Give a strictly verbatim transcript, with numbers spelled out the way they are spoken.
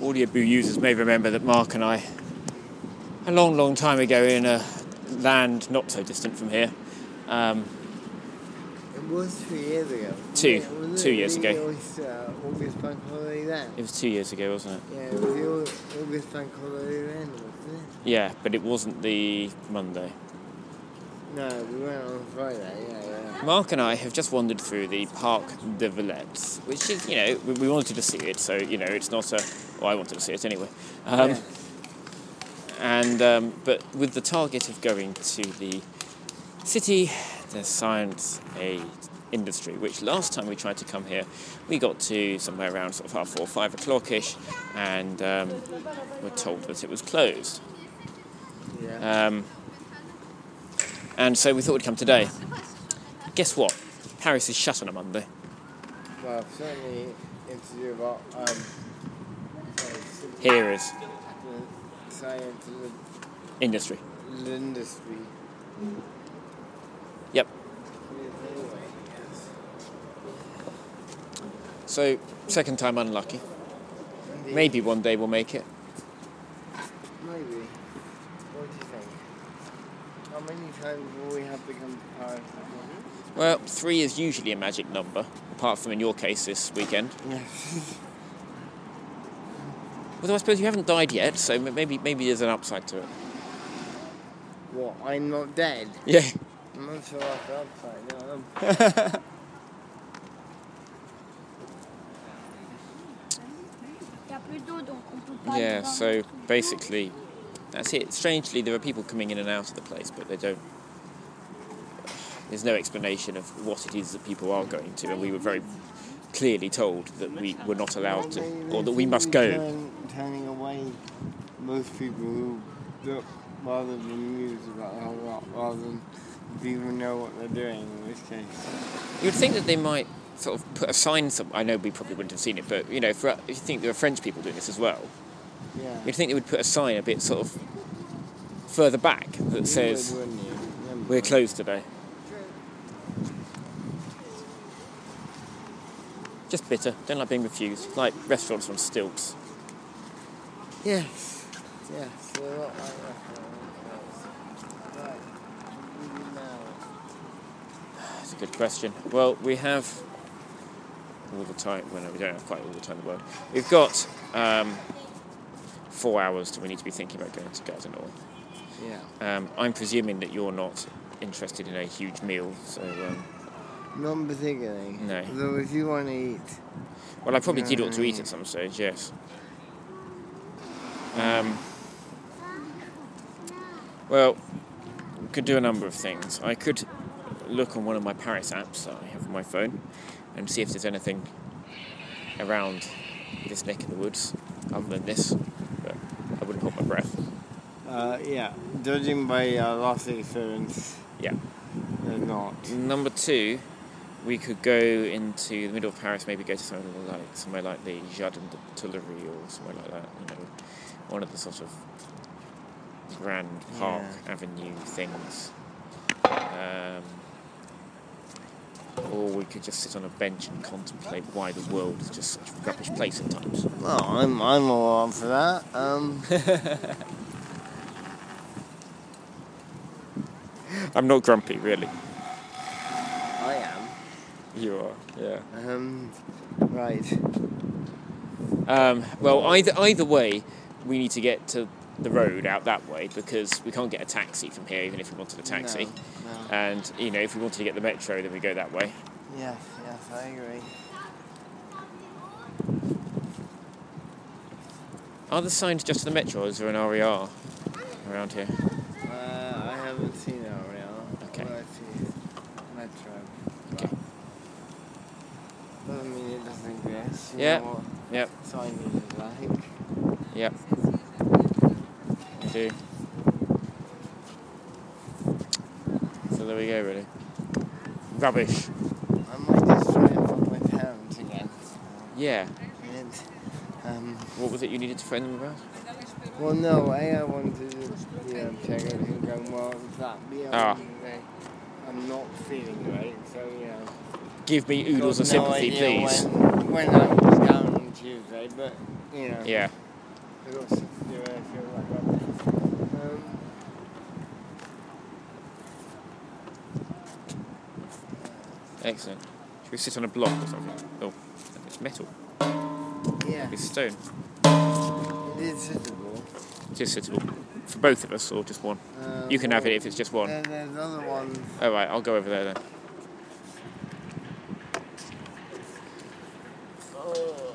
Audioboo users may remember that Mark and I, a long, long time ago in a land not so distant from here, um, it was three years ago. Two, yeah, was two it? years ago. It was uh, August bank holiday then. It was two years ago, wasn't it? Yeah, it was the August bank holiday then, wasn't it? Yeah, but it wasn't the Monday. No, we went on Friday, yeah, yeah. Mark and I have just wandered through the Parc des Villettes, which is, you know, we, we wanted to see it, so, you know, it's not a... Well, I wanted to see it anyway. Um, yeah. And, um, but with the target of going to the Cité de Science et Industry, which last time we tried to come here, we got to somewhere around sort of half four, five o'clock-ish, and um, were told that it was closed. Yeah. Um, and so we thought we'd come today. Guess what? Paris is shut on a Monday. Well, certainly it's about um, Here is the science and industry. the industry. Yep. So, second time unlucky. Indeed. Maybe one day we'll make it. Maybe. What do you think? How many times will we have to come to Paris? Well, three is usually a magic number, apart from in your case this weekend. Yes. Although I suppose you haven't died yet, so maybe maybe there's an upside to it. What, I'm not dead? Yeah. I'm not sure what's the upside, no. Yeah, so basically, that's it. Strangely, there are people coming in and out of the place, but they don't... There's no explanation of what it is that people are going to, and we were very clearly told that we were not allowed to, or that we must go. Turn, turning away most people who look rather than news about the whole lot, rather than people know what they're doing in this case. You'd think that they might sort of put a sign some. I know we probably wouldn't have seen it, but you know, for, if you think there are French people doing this as well, Yeah. you'd think they would put a sign a bit sort of further back that You says would, wouldn't you? Never we're mind. closed today. Just bitter. Don't like being refused. Like restaurants on stilts. Yes. Yes. They're a lot like restaurants. Right. What do we do now? That's a good question. Well, we have all the time. Well, no, we don't have quite all the time in the world. We've got um, four hours till we need to be thinking about going to Gare du Nord. Yeah. Um, I'm presuming that you're not interested in a huge meal, so... Um, Not particularly. No. Though if you want to eat... well, I probably No, did ought to no, eat no. at some stage, yes. Um, well, we could do a number of things. I could look on one of my Paris apps that I have on my phone and see if there's anything around this neck of the woods other than this, but I wouldn't hold my breath. Uh, yeah. Judging by uh, last experience, Yeah. they're not. Number two, we could go into the middle of Paris, maybe go to somewhere like somewhere like the Jardin de Tuileries or somewhere like that. You know, one of the sort of grand park Yeah. avenue things. Um, or we could just sit on a bench and contemplate why the world is just such a rubbish place at times. Well, I'm I'm all on for that. Um, I'm not grumpy, really. I am. You are, yeah. Um, right. Um, well, either either way, we need to get to the road out that way because we can't get a taxi from here, even if we wanted a taxi. No, no. And you know, if we wanted to get the metro, then we go that way. Yes, yes, I agree. Are the signs just to the metro, or is there an R E R around here? Uh, I haven't seen it already. Okay. Well, I see Metro. Okay. Doesn't mean it doesn't exist. You Yeah. know what Yep. signage is like. Yep. I do. So there we go, really. Rubbish. I might just try and find my parents again. Yeah. And, um, What was it you needed to phone them about? well, no, A, I wanted to you know, check everything going well with that. B, I Ah. wanted to say I'm not feeling great, so, you know. Give me oodles of got no sympathy, idea please. When, when I was down on Tuesday, but, you know. Yeah. I've got stuff to do and I feel like rubbish. Um, Excellent. Should we sit on a block or something? Oh, it's metal. yeah, It's stone. it is suitable. It is suitable. For both of us or just one? Um, You can have it if it's just one. And there's other ones. Oh, right, I'll go over there then. Oh.